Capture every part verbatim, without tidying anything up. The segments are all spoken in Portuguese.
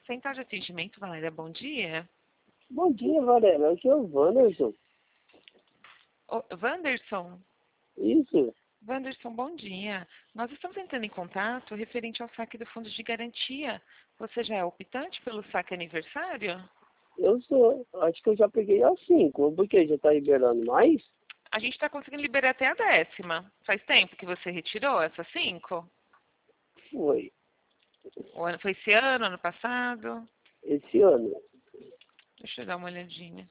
Central de atendimento, Valéria, bom dia. Bom dia, Valéria. Aqui é o Wanderson. Ô, Wanderson? Isso. Wanderson, bom dia. Nós estamos entrando em contato referente ao saque do fundo de garantia. Você já é optante pelo saque aniversário? Eu sou. Acho que eu já peguei as cinco. Por que? Já está liberando mais? A gente está conseguindo liberar até a décima. Faz tempo que você retirou essas cinco? Foi. O ano- Foi esse ano, ano passado? Esse ano. Deixa eu dar uma olhadinha.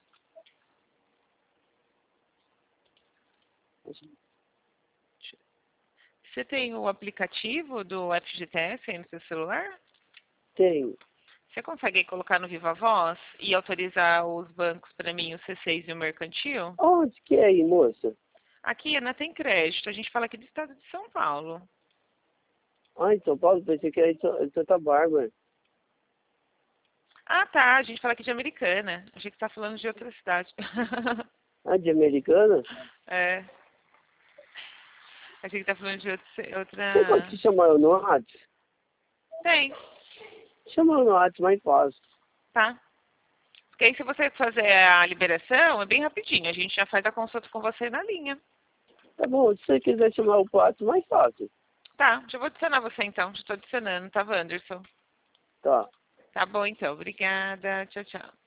Você tem o aplicativo do F G T S aí no seu celular? Tenho. Você consegue colocar no Viva Voz e autorizar os bancos para mim, o C seis e o Mercantil? Onde que é aí, moça? Aqui, Ana, tem crédito. A gente fala aqui do estado de São Paulo. Ah, em São Paulo? Pensei que era em Sa- em Santa Bárbara. Ah, tá. A gente fala aqui de Americana. Achei que você tá falando de outra cidade. Ah, de Americana? É. Achei que tá falando de outra... Você pode outra... te chamar eu no WhatsApp? Tem, Chama eu no WhatsApp, mais fácil. tá. Porque aí se você fazer a liberação, é bem rapidinho. A gente já faz a consulta com você na linha. Tá bom, se você quiser chamar o WhatsApp, mais fácil. Tá, já vou adicionar você então. Já tô adicionando, tá, Wanderson? Tá. Tá bom então. Obrigada. Tchau, tchau.